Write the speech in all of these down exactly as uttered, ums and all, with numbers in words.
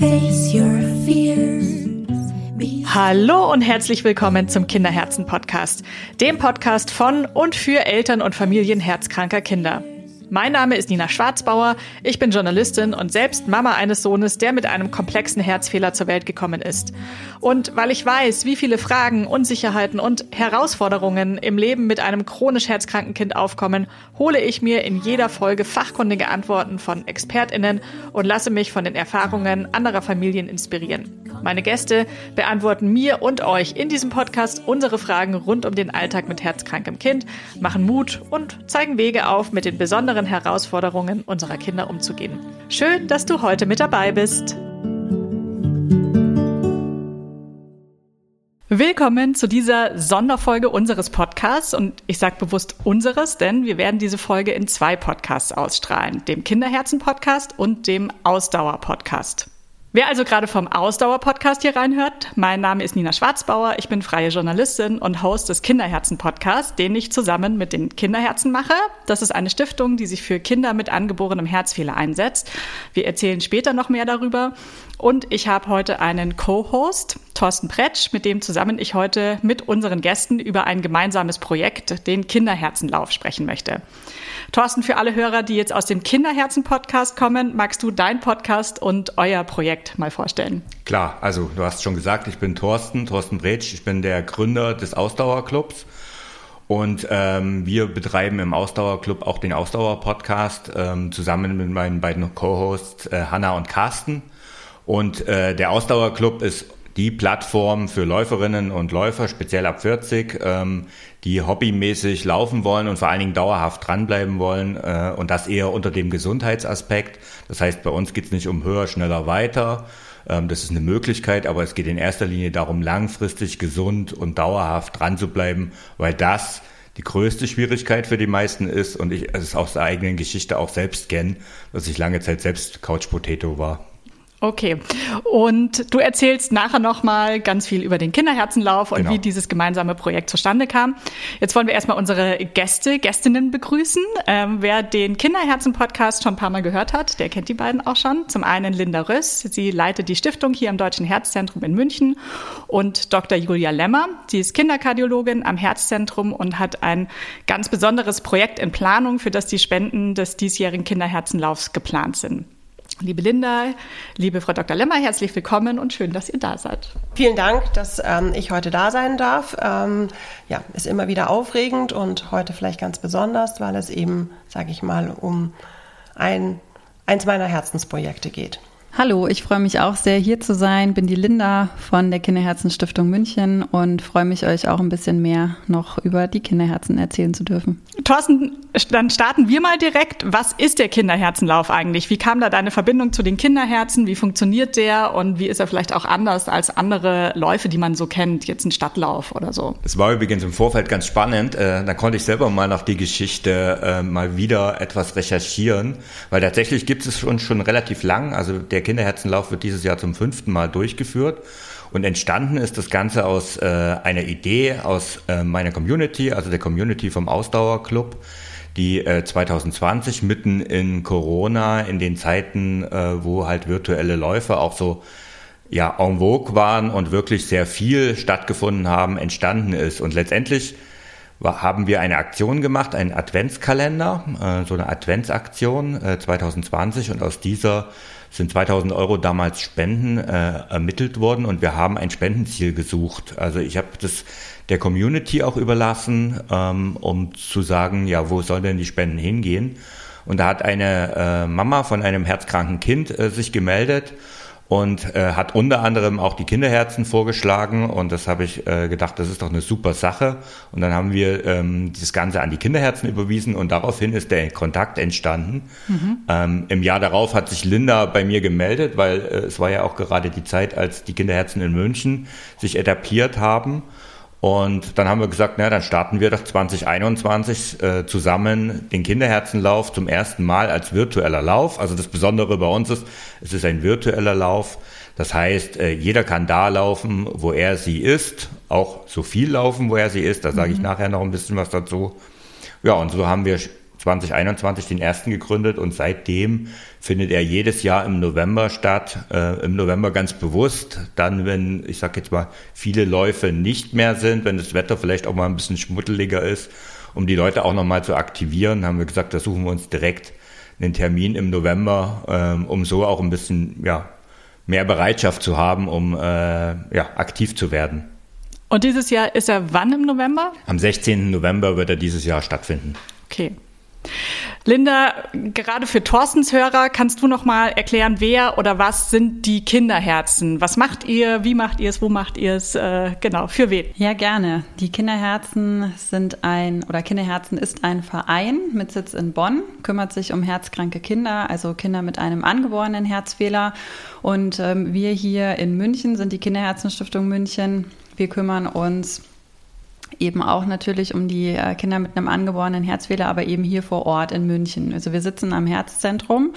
Face your fears. Hallo und herzlich willkommen zum Kinderherzen-Podcast, dem Podcast von und für Eltern und Familien herzkranker Kinder. Mein Name ist Nina Schwarzbauer, ich bin Journalistin und selbst Mama eines Sohnes, der mit einem komplexen Herzfehler zur Welt gekommen ist. Und weil ich weiß, wie viele Fragen, Unsicherheiten und Herausforderungen im Leben mit einem chronisch herzkranken Kind aufkommen, hole ich mir in jeder Folge fachkundige Antworten von ExpertInnen und lasse mich von den Erfahrungen anderer Familien inspirieren. Meine Gäste beantworten mir und euch in diesem Podcast unsere Fragen rund um den Alltag mit herzkrankem Kind, machen Mut und zeigen Wege auf, mit den besonderen Herausforderungen unserer Kinder umzugehen. Schön, dass du heute mit dabei bist. Willkommen zu dieser Sonderfolge unseres Podcasts und ich sage bewusst unseres, denn wir werden diese Folge in zwei Podcasts ausstrahlen, dem Kinderherzen-Podcast und dem Ausdauer-Podcast. Wer also gerade vom Ausdauer-Podcast hier reinhört, mein Name ist Nina Schwarzbauer, ich bin freie Journalistin und Host des Kinderherzen-Podcasts, den ich zusammen mit den Kinderherzen mache. Das ist eine Stiftung, die sich für Kinder mit angeborenem Herzfehler einsetzt. Wir erzählen später noch mehr darüber. Und ich habe heute einen Co-Host, Thorsten Pretsch, mit dem zusammen ich heute mit unseren Gästen über ein gemeinsames Projekt, den Kinderherzenlauf, sprechen möchte. Thorsten, für alle Hörer, die jetzt aus dem Kinderherzen-Podcast kommen, magst du dein Podcast und euer Projekt mal vorstellen? Klar, also du hast schon gesagt, ich bin Thorsten, Thorsten Pretsch, ich bin der Gründer des Ausdauerclubs und ähm, wir betreiben im Ausdauerclub auch den Ausdauer-Podcast ähm, zusammen mit meinen beiden Co-Hosts äh, Hanna und Carsten. Und äh, der Ausdauerclub ist die Plattform für Läuferinnen und Läufer, speziell ab vierzig, ähm, die hobbymäßig laufen wollen und vor allen Dingen dauerhaft dranbleiben wollen äh, und das eher unter dem Gesundheitsaspekt. Das heißt, bei uns geht es nicht um höher, schneller, weiter. Ähm, das ist eine Möglichkeit, aber es geht in erster Linie darum, langfristig gesund und dauerhaft dran zu bleiben, weil das die größte Schwierigkeit für die meisten ist und ich es aus der eigenen Geschichte auch selbst kenne, dass ich lange Zeit selbst Couch Potato war. Okay, und du erzählst nachher nochmal ganz viel über den Kinderherzenlauf und genau, wie dieses gemeinsame Projekt zustande kam. Jetzt wollen wir erstmal unsere Gäste, Gästinnen begrüßen. Ähm, wer den Kinderherzen-Podcast schon ein paar Mal gehört hat, der kennt die beiden auch schon. Zum einen Linda Röss, sie leitet die Stiftung hier am Deutschen Herzzentrum in München, und Doktor Julia Lemmer, sie ist Kinderkardiologin am Herzzentrum und hat ein ganz besonderes Projekt in Planung, für das die Spenden des diesjährigen Kinderherzenlaufs geplant sind. Liebe Linda, liebe Frau Doktor Lemmer, herzlich willkommen und schön, dass ihr da seid. Vielen Dank, dass ähm, ich heute da sein darf. Ähm, ja, ist immer wieder aufregend und heute vielleicht ganz besonders, weil es eben, sage ich mal, um ein, eins meiner Herzensprojekte geht. Hallo, ich freue mich auch sehr, hier zu sein. Bin die Linda von der Kinderherzen-Stiftung München und freue mich, euch auch ein bisschen mehr noch über die Kinderherzen erzählen zu dürfen. Thorsten, dann starten wir mal direkt. Was ist der Kinderherzenlauf eigentlich? Wie kam da deine Verbindung zu den Kinderherzen? Wie funktioniert der und wie ist er vielleicht auch anders als andere Läufe, die man so kennt, jetzt ein Stadtlauf oder so? Das war übrigens im Vorfeld ganz spannend. Äh, da konnte ich selber mal nach die Geschichte äh, mal wieder etwas recherchieren, weil tatsächlich gibt es schon, schon relativ lang, also der Der Kinderherzenlauf wird dieses Jahr zum fünften Mal durchgeführt und entstanden ist das Ganze aus äh, einer Idee aus äh, meiner Community, also der Community vom Ausdauerclub, die äh, zwanzig zwanzig mitten in Corona, in den Zeiten, äh, wo halt virtuelle Läufe auch so ja en vogue waren und wirklich sehr viel stattgefunden haben, entstanden ist. Und letztendlich haben wir eine Aktion gemacht, einen Adventskalender, äh, so eine Adventsaktion äh, zwanzig zwanzig, und aus dieser sind zweitausend Euro damals Spenden äh, ermittelt worden und wir haben ein Spendenziel gesucht. Also ich habe das der Community auch überlassen, ähm, um zu sagen, ja, wo soll denn die Spenden hingehen? Und da hat eine äh, Mama von einem herzkranken Kind äh, sich gemeldet und äh, hat unter anderem auch die Kinderherzen vorgeschlagen, und das habe ich äh, gedacht, das ist doch eine super Sache, und dann haben wir ähm, das Ganze an die Kinderherzen überwiesen und daraufhin ist der Kontakt entstanden. Mhm. Ähm, im Jahr darauf hat sich Linda bei mir gemeldet, weil äh, es war ja auch gerade die Zeit, als die Kinderherzen in München sich etabliert haben. Und dann haben wir gesagt, na, dann starten wir doch zwanzig einundzwanzig äh, zusammen den Kinderherzenlauf zum ersten Mal als virtueller Lauf. Also das Besondere bei uns ist, es ist ein virtueller Lauf. Das heißt, äh, jeder kann da laufen, wo er sie ist, auch so viel laufen, wo er sie ist. Da sage ich nachher noch ein bisschen was dazu. Ja, und so haben wir zwanzig einundzwanzig den ersten gegründet und seitdem findet er jedes Jahr im November statt. Äh, im November ganz bewusst, dann wenn, ich sag jetzt mal, viele Läufe nicht mehr sind, wenn das Wetter vielleicht auch mal ein bisschen schmuddeliger ist, um die Leute auch nochmal zu aktivieren, haben wir gesagt, da suchen wir uns direkt einen Termin im November, ähm, um so auch ein bisschen ja, mehr Bereitschaft zu haben, um äh, ja, aktiv zu werden. Und dieses Jahr ist er wann im November? Am sechzehnten November wird er dieses Jahr stattfinden. Okay. Linda, gerade für Thorstens Hörer, kannst du noch mal erklären, wer oder was sind die Kinderherzen? Was macht ihr? Wie macht ihr es? Wo macht ihr es? Äh, genau, für wen? Ja, gerne. Die Kinderherzen sind ein, oder Kinderherzen ist ein Verein mit Sitz in Bonn, kümmert sich um herzkranke Kinder, also Kinder mit einem angeborenen Herzfehler. Und ähm, wir hier in München sind die Kinderherzenstiftung München. Wir kümmern uns eben auch natürlich um die Kinder mit einem angeborenen Herzfehler, aber eben hier vor Ort in München. Also wir sitzen am Herzzentrum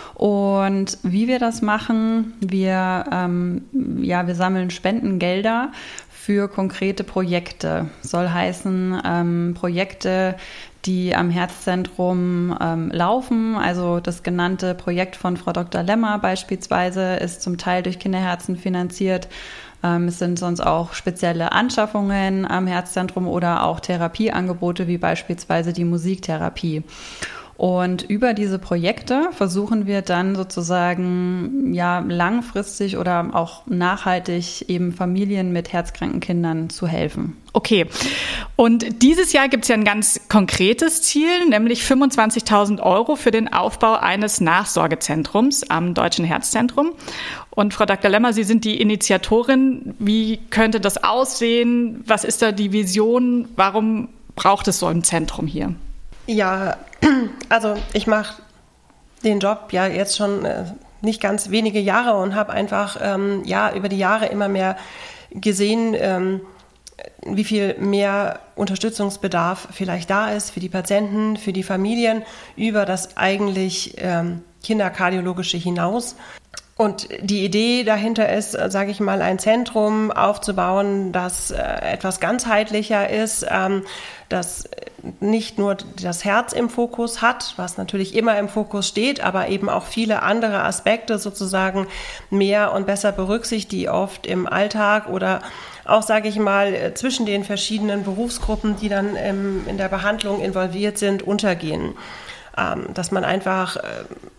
und wie wir das machen, wir, ähm, ja, wir sammeln Spendengelder für konkrete Projekte. Soll heißen, ähm, Projekte, die am Herzzentrum ähm, laufen. Also das genannte Projekt von Frau Doktor Lemmer beispielsweise ist zum Teil durch Kinderherzen finanziert. Ähm, es sind sonst auch spezielle Anschaffungen am Herzzentrum oder auch Therapieangebote wie beispielsweise die Musiktherapie. Und über diese Projekte versuchen wir dann sozusagen ja langfristig oder auch nachhaltig eben Familien mit herzkranken Kindern zu helfen. Okay. Und dieses Jahr gibt es ja ein ganz konkretes Ziel, nämlich fünfundzwanzigtausend Euro für den Aufbau eines Nachsorgezentrums am Deutschen Herzzentrum. Und Frau Doktor Lemmer, Sie sind die Initiatorin. Wie könnte das aussehen? Was ist da die Vision? Warum braucht es so ein Zentrum hier? Ja, also ich mache den Job ja jetzt schon äh, nicht ganz wenige Jahre und habe einfach ähm, ja über die Jahre immer mehr gesehen, ähm, wie viel mehr Unterstützungsbedarf vielleicht da ist für die Patienten, für die Familien über das eigentlich ähm, Kinderkardiologische hinaus. Und die Idee dahinter ist, sage ich mal, ein Zentrum aufzubauen, das äh, etwas ganzheitlicher ist, ähm, das nicht nur das Herz im Fokus hat, was natürlich immer im Fokus steht, aber eben auch viele andere Aspekte sozusagen mehr und besser berücksichtigt, die oft im Alltag oder auch, sage ich mal, zwischen den verschiedenen Berufsgruppen, die dann im, in der Behandlung involviert sind, untergehen. Ähm, dass man einfach äh,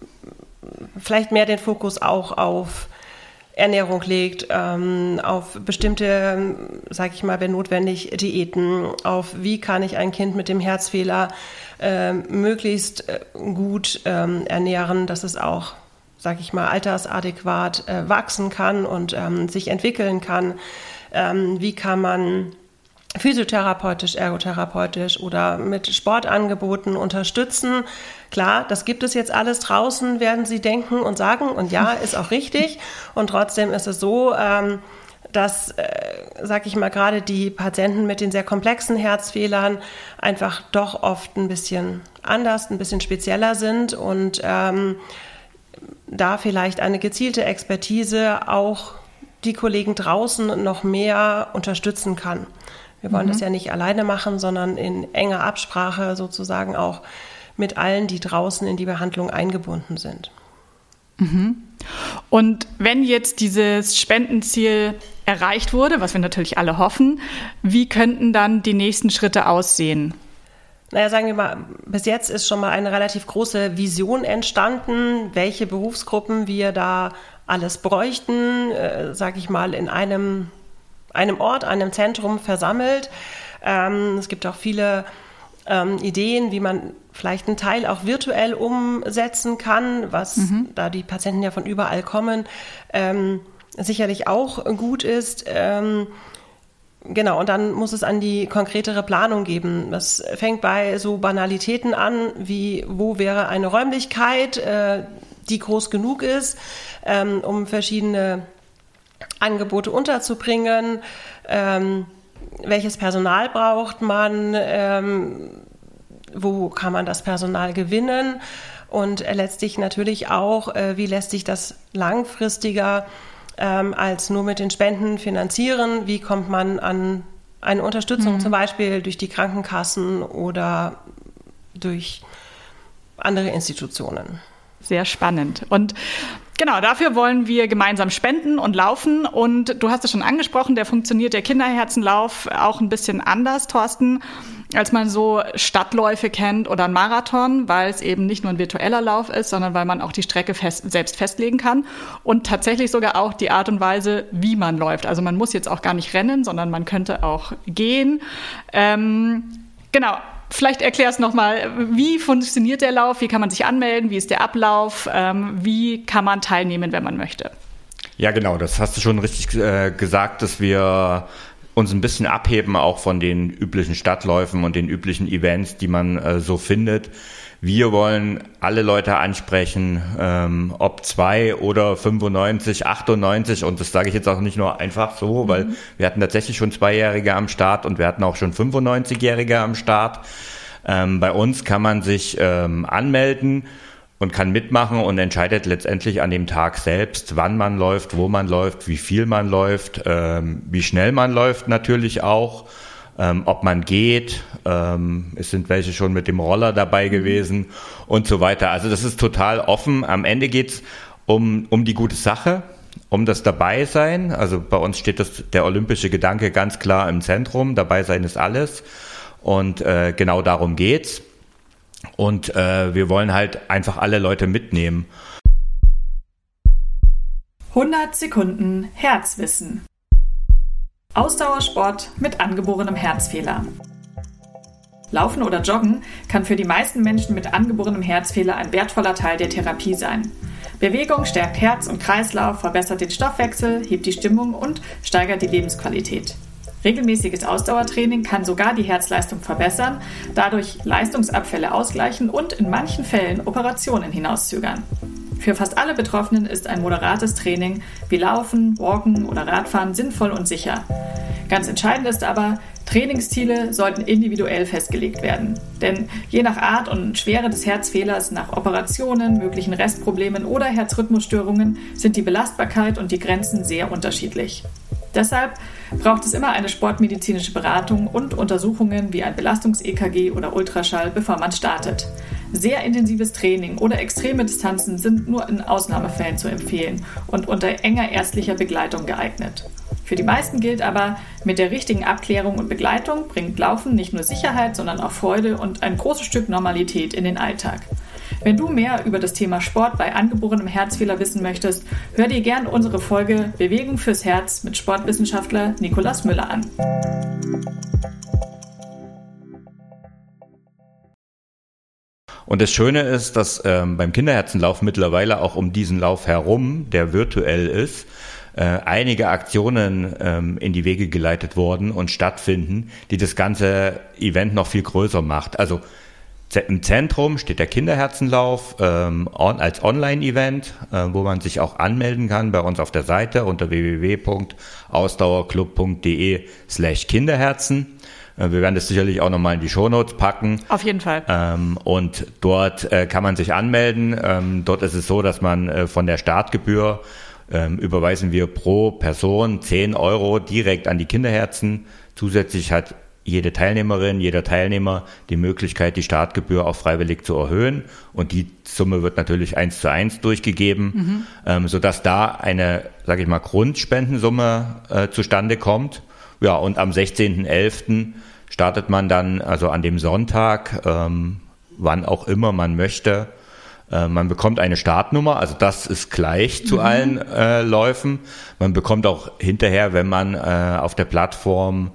vielleicht mehr den Fokus auch auf Ernährung legt, ähm, auf bestimmte, sage ich mal, wenn notwendig, Diäten, auf wie kann ich ein Kind mit dem Herzfehler äh, möglichst äh, gut ähm, ernähren, dass es auch, sage ich mal, altersadäquat äh, wachsen kann und ähm, sich entwickeln kann. Ähm, wie kann man physiotherapeutisch, ergotherapeutisch oder mit Sportangeboten unterstützen. Klar, das gibt es jetzt alles draußen, werden Sie denken und sagen. Und ja, ist auch richtig. Und trotzdem ist es so, dass, sag ich mal, gerade die Patienten mit den sehr komplexen Herzfehlern einfach doch oft ein bisschen anders, ein bisschen spezieller sind und ähm, da vielleicht eine gezielte Expertise auch die Kollegen draußen noch mehr unterstützen kann. Wir wollen mhm. das ja nicht alleine machen, sondern in enger Absprache sozusagen auch mit allen, die draußen in die Behandlung eingebunden sind. Mhm. Und wenn jetzt dieses Spendenziel erreicht wurde, was wir natürlich alle hoffen, wie könnten dann die nächsten Schritte aussehen? Naja, sagen wir mal, bis jetzt ist schon mal eine relativ große Vision entstanden, welche Berufsgruppen wir da alles bräuchten, äh, sage ich mal, in einem einem Ort, einem Zentrum versammelt. Ähm, es gibt auch viele ähm, Ideen, wie man vielleicht einen Teil auch virtuell umsetzen kann, was, mhm. da die Patienten ja von überall kommen, ähm, sicherlich auch gut ist. Ähm, genau, und dann muss es an die konkretere Planung geben. Das fängt bei so Banalitäten an, wie wo wäre eine Räumlichkeit, äh, die groß genug ist, ähm, um verschiedene Angebote unterzubringen, ähm, welches Personal braucht man, ähm, wo kann man das Personal gewinnen und äh, letztlich natürlich auch, äh, wie lässt sich das langfristiger ähm, als nur mit den Spenden finanzieren, wie kommt man an eine Unterstützung, mhm. zum Beispiel durch die Krankenkassen oder durch andere Institutionen. Sehr spannend. Und genau, dafür wollen wir gemeinsam spenden und laufen. Und du hast es schon angesprochen, der funktioniert, der Kinderherzenlauf, auch ein bisschen anders, Thorsten, als man so Stadtläufe kennt oder einen Marathon, weil es eben nicht nur ein virtueller Lauf ist, sondern weil man auch die Strecke fest, selbst festlegen kann und tatsächlich sogar auch die Art und Weise, wie man läuft. Also man muss jetzt auch gar nicht rennen, sondern man könnte auch gehen. Ähm, genau. Vielleicht erklärst du nochmal, wie funktioniert der Lauf, wie kann man sich anmelden, wie ist der Ablauf, ähm, wie kann man teilnehmen, wenn man möchte? Ja, genau, das hast du schon richtig äh, gesagt, dass wir uns ein bisschen abheben auch von den üblichen Stadtläufen und den üblichen Events, die man äh, so findet. Wir wollen alle Leute ansprechen, ähm, ob zwei oder fünfundneunzig, achtundneunzig, und das sage ich jetzt auch nicht nur einfach so, weil mhm. wir hatten tatsächlich schon Zweijährige am Start und wir hatten auch schon fünfundneunzigjährige am Start. Ähm, bei uns kann man sich ähm, anmelden und kann mitmachen und entscheidet letztendlich an dem Tag selbst, wann man läuft, wo man läuft, wie viel man läuft, ähm, wie schnell man läuft natürlich auch. Ähm, ob man geht, ähm, es sind welche schon mit dem Roller dabei gewesen und so weiter. Also das ist total offen. Am Ende geht's um, um die gute Sache, um das Dabeisein. Also bei uns steht das, der olympische Gedanke ganz klar im Zentrum. Dabeisein ist alles. Und äh, genau darum geht's. Und äh, wir wollen halt einfach alle Leute mitnehmen. hundert Sekunden Herzwissen. Ausdauersport mit angeborenem Herzfehler. Laufen oder Joggen kann für die meisten Menschen mit angeborenem Herzfehler ein wertvoller Teil der Therapie sein. Bewegung stärkt Herz und Kreislauf, verbessert den Stoffwechsel, hebt die Stimmung und steigert die Lebensqualität. Regelmäßiges Ausdauertraining kann sogar die Herzleistung verbessern, dadurch Leistungsabfälle ausgleichen und in manchen Fällen Operationen hinauszögern. Für fast alle Betroffenen ist ein moderates Training wie Laufen, Walken oder Radfahren sinnvoll und sicher. Ganz entscheidend ist aber, Trainingsziele sollten individuell festgelegt werden. Denn je nach Art und Schwere des Herzfehlers, nach Operationen, möglichen Restproblemen oder Herzrhythmusstörungen sind die Belastbarkeit und die Grenzen sehr unterschiedlich. Deshalb braucht es immer eine sportmedizinische Beratung und Untersuchungen wie ein Belastungs-E K G oder Ultraschall, bevor man startet. Sehr intensives Training oder extreme Distanzen sind nur in Ausnahmefällen zu empfehlen und unter enger ärztlicher Begleitung geeignet. Für die meisten gilt aber, mit der richtigen Abklärung und Begleitung bringt Laufen nicht nur Sicherheit, sondern auch Freude und ein großes Stück Normalität in den Alltag. Wenn du mehr über das Thema Sport bei angeborenem Herzfehler wissen möchtest, hör dir gern unsere Folge Bewegung fürs Herz mit Sportwissenschaftler Nikolaus Müller an. Und das Schöne ist, dass ähm, beim Kinderherzenlauf mittlerweile auch um diesen Lauf herum, der virtuell ist, äh, einige Aktionen ähm, in die Wege geleitet wurden und stattfinden, die das ganze Event noch viel größer macht. Also im Zentrum steht der Kinderherzenlauf ähm, on, als Online-Event, äh, wo man sich auch anmelden kann bei uns auf der Seite unter w w w punkt ausdauerclub punkt d e slash Kinderherzen. Äh, wir werden das sicherlich auch nochmal in die Shownotes packen. Auf jeden Fall. Ähm, und dort äh, kann man sich anmelden. Ähm, dort ist es so, dass man äh, von der Startgebühr ähm, überweisen wir pro Person zehn Euro direkt an die Kinderherzen. Zusätzlich hat jede Teilnehmerin, jeder Teilnehmer die Möglichkeit, die Startgebühr auch freiwillig zu erhöhen. Und die Summe wird natürlich eins zu eins durchgegeben, mhm. ähm, sodass da eine, sage ich mal, Grundspendensumme äh, zustande kommt. Ja, und am sechzehnten elften startet man dann, also an dem Sonntag, ähm, wann auch immer man möchte. Äh, man bekommt eine Startnummer, also das ist gleich zu mhm. allen äh, Läufen. Man bekommt auch hinterher, wenn man äh, auf der Plattform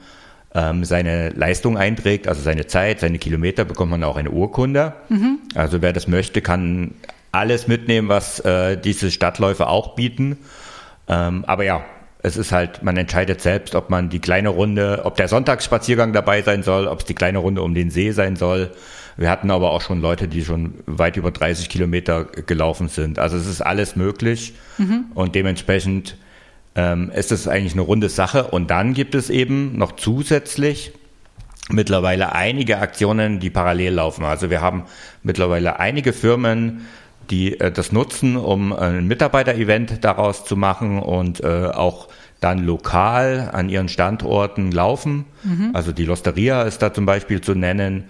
seine Leistung einträgt, also seine Zeit, seine Kilometer, bekommt man auch eine Urkunde. Mhm. Also wer das möchte, kann alles mitnehmen, was äh, diese Stadtläufe auch bieten. Ähm, aber ja, es ist halt, man entscheidet selbst, ob man die kleine Runde, ob der Sonntagsspaziergang dabei sein soll, ob es die kleine Runde um den See sein soll. Wir hatten aber auch schon Leute, die schon weit über dreißig Kilometer gelaufen sind. Also es ist alles möglich mhm. und dementsprechend Ähm, ist es eigentlich eine runde Sache. Und dann gibt es eben noch zusätzlich mittlerweile einige Aktionen, die parallel laufen. Also wir haben mittlerweile einige Firmen, die äh, das nutzen, um ein Mitarbeiter-Event daraus zu machen und äh, auch dann lokal an ihren Standorten laufen. Mhm. Also die Losteria ist da zum Beispiel zu nennen.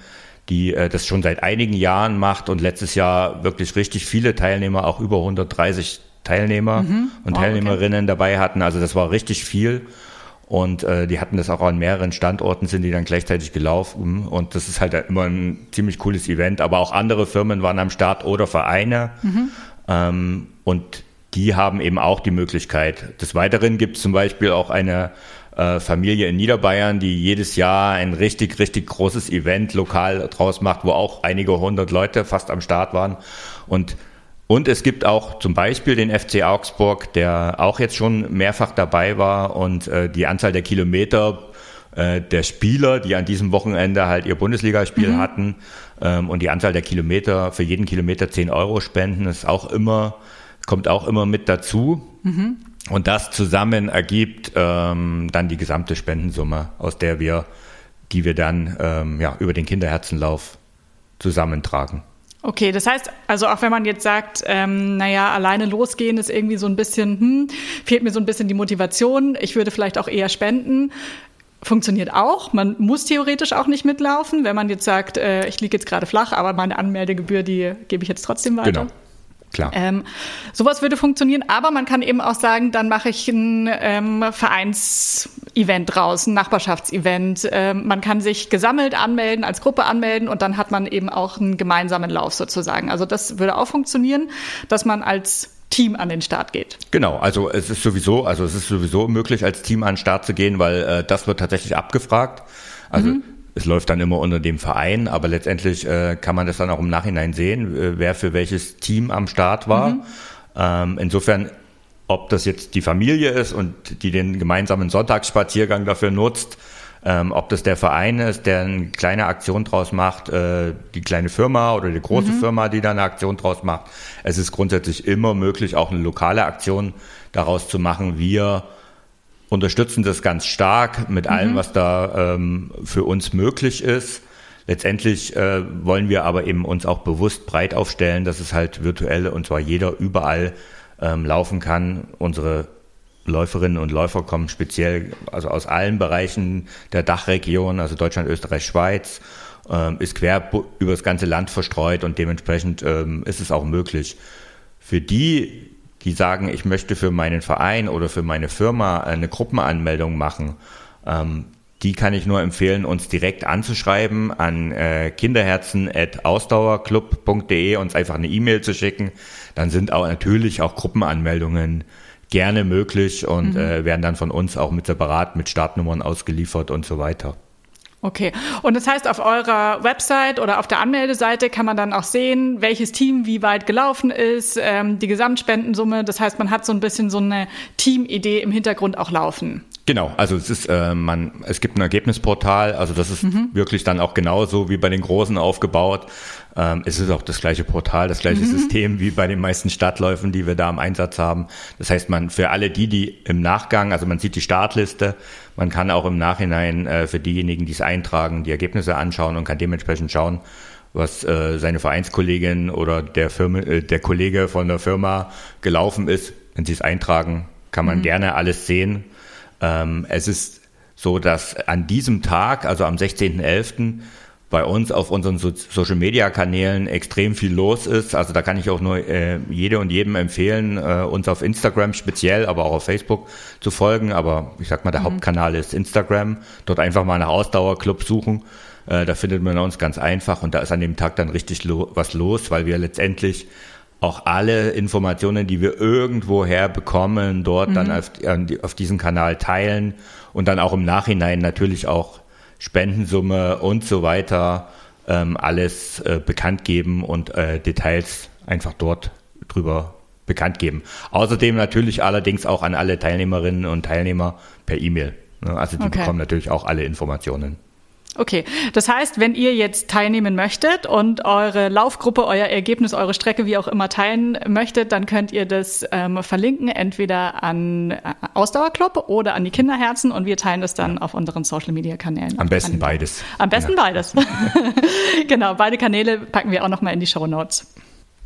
die äh, das schon seit einigen Jahren macht und letztes Jahr wirklich richtig viele Teilnehmer, auch über hundertdreißig Teilnehmer mhm. und oh, Teilnehmerinnen okay. dabei hatten. Also das war richtig viel. Und äh, die hatten das auch an mehreren Standorten, sind die dann gleichzeitig gelaufen. Und das ist halt immer ein ziemlich cooles Event. Aber auch andere Firmen waren am Start oder Vereine. Mhm. Ähm, und die haben eben auch die Möglichkeit. Des Weiteren gibt es zum Beispiel auch eine äh, Familie in Niederbayern, die jedes Jahr ein richtig, richtig großes Event lokal draus macht, wo auch einige hundert Leute fast am Start waren. Und Und es gibt auch zum Beispiel den F C Augsburg, der auch jetzt schon mehrfach dabei war und äh, die Anzahl der Kilometer äh, der Spieler, die an diesem Wochenende halt ihr Bundesligaspiel mhm. hatten ähm, und die Anzahl der Kilometer, für jeden Kilometer zehn Euro spenden, ist auch immer, kommt auch immer mit dazu. Mhm. Und das zusammen ergibt ähm, dann die gesamte Spendensumme, aus der wir, die wir dann ähm, ja, über den Kinderherzenlauf zusammentragen. Okay, das heißt, also auch wenn man jetzt sagt, ähm, naja, alleine losgehen ist irgendwie so ein bisschen, hm, fehlt mir so ein bisschen die Motivation, ich würde vielleicht auch eher spenden, funktioniert auch. Man muss theoretisch auch nicht mitlaufen, wenn man jetzt sagt, äh, ich liege jetzt gerade flach, aber meine Anmeldegebühr, die gebe ich jetzt trotzdem weiter. Genau. Klar. Ähm, sowas würde funktionieren, aber man kann eben auch sagen, dann mache ich ein ähm, Vereins-Event draus, ein Nachbarschaftsevent. Ähm, man kann sich gesammelt anmelden, als Gruppe anmelden und dann hat man eben auch einen gemeinsamen Lauf sozusagen. Also das würde auch funktionieren, dass man als Team an den Start geht. Genau, also es ist sowieso, also es ist sowieso möglich, als Team an den Start zu gehen, weil äh, das wird tatsächlich abgefragt. Also mhm. Es läuft dann immer unter dem Verein, aber letztendlich äh, kann man das dann auch im Nachhinein sehen, äh, wer für welches Team am Start war. Mhm. Ähm, insofern, ob das jetzt die Familie ist und die den gemeinsamen Sonntagsspaziergang dafür nutzt, ähm, ob das der Verein ist, der eine kleine Aktion draus macht, äh, die kleine Firma oder die große mhm. Firma, die da eine Aktion draus macht. Es ist grundsätzlich immer möglich, auch eine lokale Aktion daraus zu machen. Wir unterstützen das ganz stark mit allem, mhm. was da ähm, für uns möglich ist. Letztendlich äh, wollen wir aber eben uns auch bewusst breit aufstellen, dass es halt virtuell und zwar jeder überall ähm, laufen kann. Unsere Läuferinnen und Läufer kommen speziell also aus allen Bereichen der Dachregion, also Deutschland, Österreich, Schweiz, ähm, ist quer über das ganze Land verstreut und dementsprechend ähm, ist es auch möglich. Für die, die sagen, ich möchte für meinen Verein oder für meine Firma eine Gruppenanmeldung machen, ähm, die kann ich nur empfehlen, uns direkt anzuschreiben an äh, kinderherzen at ausdauerclub punkt de, uns einfach eine E-Mail zu schicken. Dann sind auch natürlich auch Gruppenanmeldungen gerne möglich und mhm. äh, werden dann von uns auch mit separat mit Startnummern ausgeliefert und so weiter. Okay. Und das heißt, auf eurer Website oder auf der Anmeldeseite kann man dann auch sehen, welches Team wie weit gelaufen ist, ähm, die Gesamtspendensumme. Das heißt, man hat so ein bisschen so eine Teamidee im Hintergrund auch laufen. Genau, also es ist, äh, man, es gibt ein Ergebnisportal, also das ist mhm. wirklich dann auch genauso wie bei den Großen aufgebaut. Ähm, es ist auch das gleiche Portal, das gleiche mhm. System wie bei den meisten Stadtläufen, die wir da im Einsatz haben. Das heißt, man für alle die, die im Nachgang, also man sieht die Startliste, man kann auch im Nachhinein äh, für diejenigen, die es eintragen, die Ergebnisse anschauen und kann dementsprechend schauen, was äh, seine Vereinskollegin oder der Firma, äh, der Kollege von der Firma gelaufen ist. Wenn sie es eintragen, kann man mhm. gerne alles sehen. Ähm, es ist so, dass an diesem Tag, also am sechzehnten elften bei uns auf unseren so- Social-Media-Kanälen extrem viel los ist. Also da kann ich auch nur äh, jede und jedem empfehlen, äh, uns auf Instagram speziell, aber auch auf Facebook zu folgen. Aber ich sag mal, der mhm. Hauptkanal ist Instagram. Dort einfach mal nach Ausdauerclub suchen. Äh, da findet man uns ganz einfach. Und da ist an dem Tag dann richtig lo- was los, weil wir letztendlich auch alle Informationen, die wir irgendwoher bekommen, dort mhm. dann auf, auf diesen Kanal teilen und dann auch im Nachhinein natürlich auch Spendensumme und so weiter ähm, alles äh, bekannt geben und äh, Details einfach dort drüber bekannt geben. Außerdem natürlich allerdings auch an alle Teilnehmerinnen und Teilnehmer per E-Mail. Ne? Also die okay. bekommen natürlich auch alle Informationen. Okay, das heißt, wenn ihr jetzt teilnehmen möchtet und eure Laufgruppe, euer Ergebnis, eure Strecke, wie auch immer teilen möchtet, dann könnt ihr das ähm, verlinken, entweder an Ausdauerclub oder an die Kinderherzen und wir teilen das dann auf unseren Social-Media-Kanälen. Am besten beides. Am besten ja. beides. Genau, beide Kanäle packen wir auch nochmal in die Shownotes.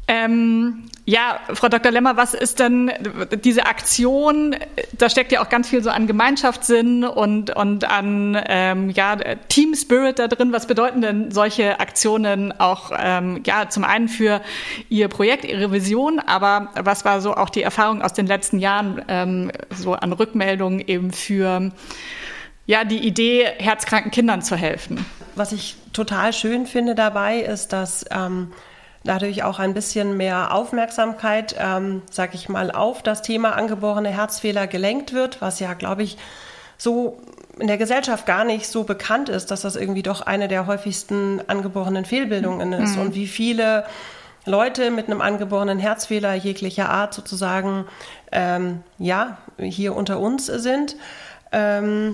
Ähm, ja, Frau Doktor Lemmer, was ist denn diese Aktion? Da steckt ja auch ganz viel so an Gemeinschaftssinn und, und an ähm, ja, Team Spirit da drin. Was bedeuten denn solche Aktionen auch ähm, ja, zum einen für Ihr Projekt, Ihre Vision, aber was war so auch die Erfahrung aus den letzten Jahren ähm, so an Rückmeldungen eben für ja, die Idee, herzkranken Kindern zu helfen? Was ich total schön finde dabei, ist, dass ähm, dadurch auch ein bisschen mehr Aufmerksamkeit, ähm, sag ich mal, auf das Thema angeborene Herzfehler gelenkt wird, was ja, glaube ich, so in der Gesellschaft gar nicht so bekannt ist, dass das irgendwie doch eine der häufigsten angeborenen Fehlbildungen ist. Mhm. Und wie viele Leute mit einem angeborenen Herzfehler jeglicher Art sozusagen ähm, ja, hier unter uns sind. Ähm,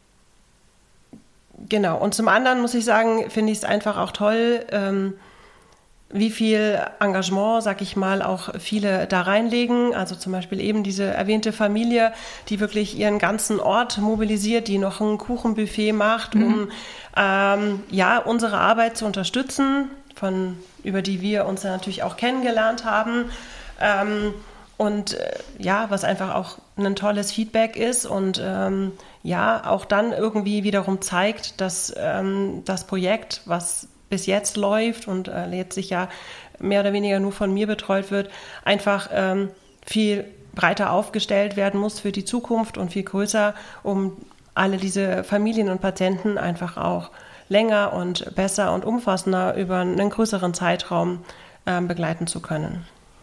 genau. Und zum anderen muss ich sagen, finde ich es einfach auch toll, ähm, wie viel Engagement, sag ich mal, auch viele da reinlegen. Also zum Beispiel eben diese erwähnte Familie, die wirklich ihren ganzen Ort mobilisiert, die noch ein Kuchenbuffet macht, mhm. um ähm, ja, unsere Arbeit zu unterstützen, von, über die wir uns ja natürlich auch kennengelernt haben. Ähm, und äh, ja, was einfach auch ein tolles Feedback ist und ähm, ja, auch dann irgendwie wiederum zeigt, dass ähm, das Projekt, was bis jetzt läuft und äh, jetzt sich ja mehr oder weniger nur von mir betreut wird, einfach ähm, viel breiter aufgestellt werden muss für die Zukunft und viel größer, um alle diese Familien und Patienten einfach auch länger und besser und umfassender über einen größeren Zeitraum äh, begleiten zu können.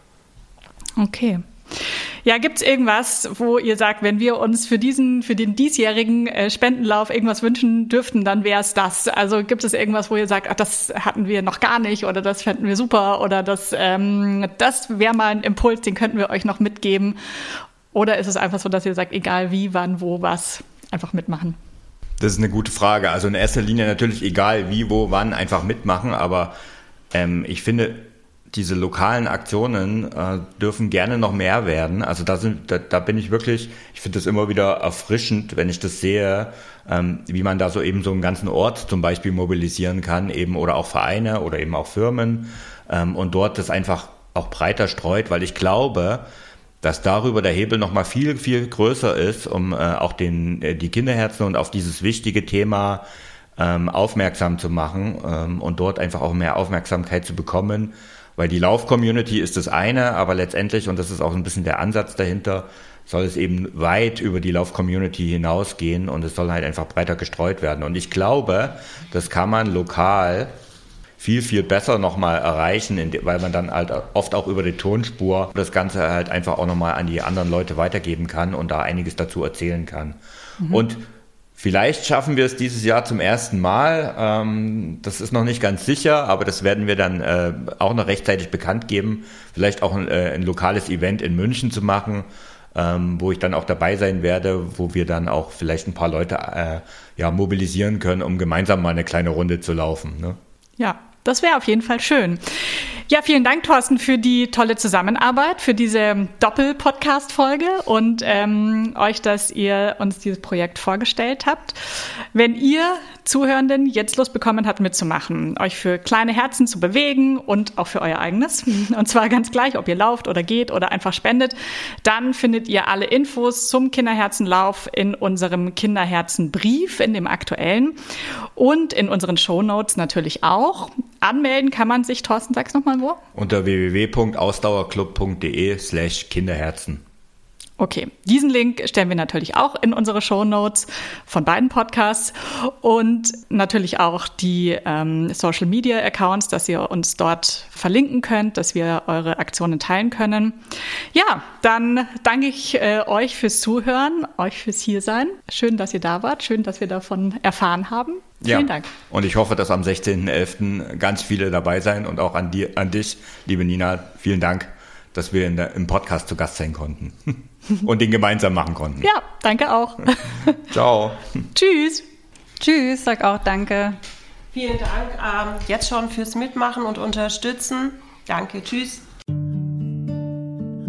Okay. Ja, gibt's irgendwas, wo ihr sagt, wenn wir uns für diesen, für den diesjährigen äh, Spendenlauf irgendwas wünschen dürften, dann wäre es das? Also gibt es irgendwas, wo ihr sagt, ach, das hatten wir noch gar nicht oder das fänden wir super oder das, ähm, das wäre mal ein Impuls, den könnten wir euch noch mitgeben? Oder ist es einfach so, dass ihr sagt, egal wie, wann, wo, was, einfach mitmachen? Das ist eine gute Frage. Also in erster Linie natürlich egal wie, wo, wann, einfach mitmachen. Aber ähm, ich finde, diese lokalen Aktionen äh, dürfen gerne noch mehr werden. Also da, sind, da, da bin ich wirklich, ich finde das immer wieder erfrischend, wenn ich das sehe, ähm, wie man da so eben so einen ganzen Ort zum Beispiel mobilisieren kann, eben oder auch Vereine oder eben auch Firmen ähm, und dort das einfach auch breiter streut, weil ich glaube, dass darüber der Hebel noch mal viel, viel größer ist, um äh, auch den, äh, die Kinderherzen und auf dieses wichtige Thema ähm, aufmerksam zu machen ähm, und dort einfach auch mehr Aufmerksamkeit zu bekommen. Weil die Lauf-Community ist das eine, aber letztendlich, und das ist auch ein bisschen der Ansatz dahinter, soll es eben weit über die Lauf-Community hinausgehen und es soll halt einfach breiter gestreut werden. Und ich glaube, das kann man lokal viel, viel besser nochmal erreichen, weil man dann halt oft auch über die Tonspur das Ganze halt einfach auch nochmal an die anderen Leute weitergeben kann und da einiges dazu erzählen kann. Mhm. Und vielleicht schaffen wir es dieses Jahr zum ersten Mal. Ähm, das ist noch nicht ganz sicher, aber das werden wir dann äh, auch noch rechtzeitig bekannt geben. Vielleicht auch ein, äh, ein lokales Event in München zu machen, ähm, wo ich dann auch dabei sein werde, wo wir dann auch vielleicht ein paar Leute äh, ja, mobilisieren können, um gemeinsam mal eine kleine Runde zu laufen. Ne? Ja, das wäre auf jeden Fall schön. Ja, vielen Dank, Thorsten, für die tolle Zusammenarbeit, für diese Doppel-Podcast-Folge und ähm, euch, dass ihr uns dieses Projekt vorgestellt habt. Wenn ihr Zuhörenden jetzt Lust bekommen habt, mitzumachen, euch für kleine Herzen zu bewegen und auch für euer eigenes, und zwar ganz gleich, ob ihr lauft oder geht oder einfach spendet, dann findet ihr alle Infos zum Kinderherzenlauf in unserem Kinderherzenbrief, in dem aktuellen und in unseren Shownotes natürlich auch. Anmelden kann man sich, Thorsten, sag's nochmal wo? Unter w w w punkt ausdauerclub punkt d e slash Kinderherzen. Okay, diesen Link stellen wir natürlich auch in unsere Shownotes von beiden Podcasts und natürlich auch die ähm, Social-Media-Accounts, dass ihr uns dort verlinken könnt, dass wir eure Aktionen teilen können. Ja, dann danke ich äh, euch fürs Zuhören, euch fürs Hiersein. Schön, dass ihr da wart, schön, dass wir davon erfahren haben. Vielen ja. Dank. Und ich hoffe, dass am sechzehnten elften ganz viele dabei sein und auch an, dir, an dich, liebe Nina, vielen Dank, dass wir in der, im Podcast zu Gast sein konnten und den gemeinsam machen konnten. Ja, danke auch. Ciao. Tschüss. Tschüss, sag auch danke. Vielen Dank ähm, jetzt schon fürs Mitmachen und Unterstützen. Danke, tschüss.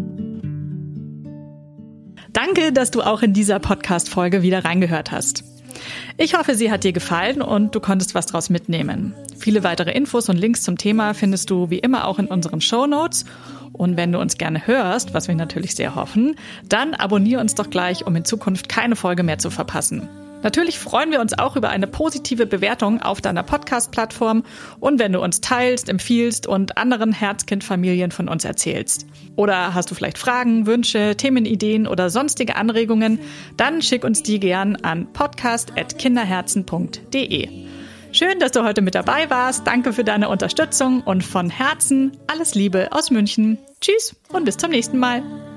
Danke, dass du auch in dieser Podcast-Folge wieder reingehört hast. Ich hoffe, sie hat dir gefallen und du konntest was draus mitnehmen. Viele weitere Infos und Links zum Thema findest du wie immer auch in unseren Shownotes. Und wenn du uns gerne hörst, was wir natürlich sehr hoffen, dann abonniere uns doch gleich, um in Zukunft keine Folge mehr zu verpassen. Natürlich freuen wir uns auch über eine positive Bewertung auf deiner Podcast-Plattform und wenn du uns teilst, empfiehlst und anderen Herzkind-Familien von uns erzählst. Oder hast du vielleicht Fragen, Wünsche, Themenideen oder sonstige Anregungen, dann schick uns die gern an podcast at kinderherzen punkt de. Schön, dass du heute mit dabei warst. Danke für deine Unterstützung und von Herzen alles Liebe aus München. Tschüss und bis zum nächsten Mal.